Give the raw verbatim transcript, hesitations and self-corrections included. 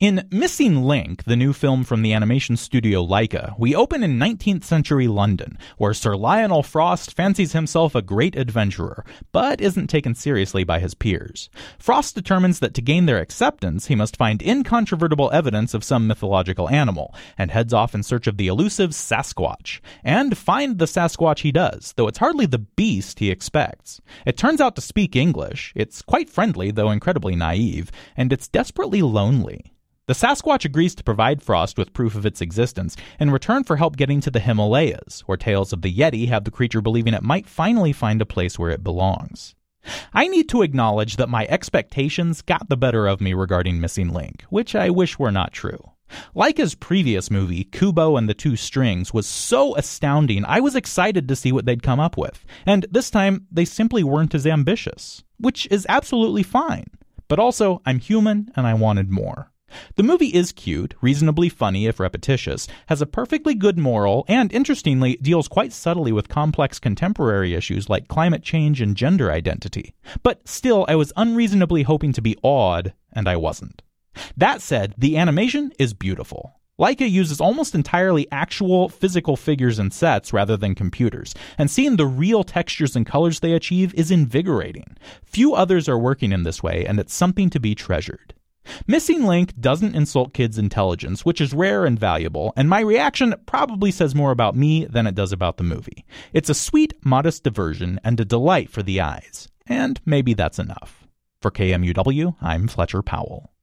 In Missing Link, the new film from the animation studio Laika, we open in nineteenth century London, where Sir Lionel Frost fancies himself a great adventurer, but isn't taken seriously by his peers. Frost determines that to gain their acceptance, he must find incontrovertible evidence of some mythological animal, and heads off in search of the elusive Sasquatch. And find the Sasquatch he does, though it's hardly the beast he expects. It turns out to speak English, it's quite friendly, though incredibly naive, and it's desperately lonely. The Sasquatch agrees to provide Frost with proof of its existence in return for help getting to the Himalayas, where tales of the Yeti have the creature believing it might finally find a place where it belongs. I need to acknowledge that my expectations got the better of me regarding Missing Link, which I wish were not true. Laika's previous movie, Kubo and the Two Strings, was so astounding I was excited to see what they'd come up with, and this time they simply weren't as ambitious, which is absolutely fine. But also, I'm human and I wanted more. The movie is cute, reasonably funny if repetitious, has a perfectly good moral, and interestingly, deals quite subtly with complex contemporary issues like climate change and gender identity. But still, I was unreasonably hoping to be awed, and I wasn't. That said, the animation is beautiful. Laika uses almost entirely actual physical figures and sets rather than computers, and seeing the real textures and colors they achieve is invigorating. Few others are working in this way, and it's something to be treasured. Missing Link doesn't insult kids' intelligence, which is rare and valuable, and my reaction probably says more about me than it does about the movie. It's a sweet, modest diversion and a delight for the eyes. And maybe that's enough. For K M U W, I'm Fletcher Powell.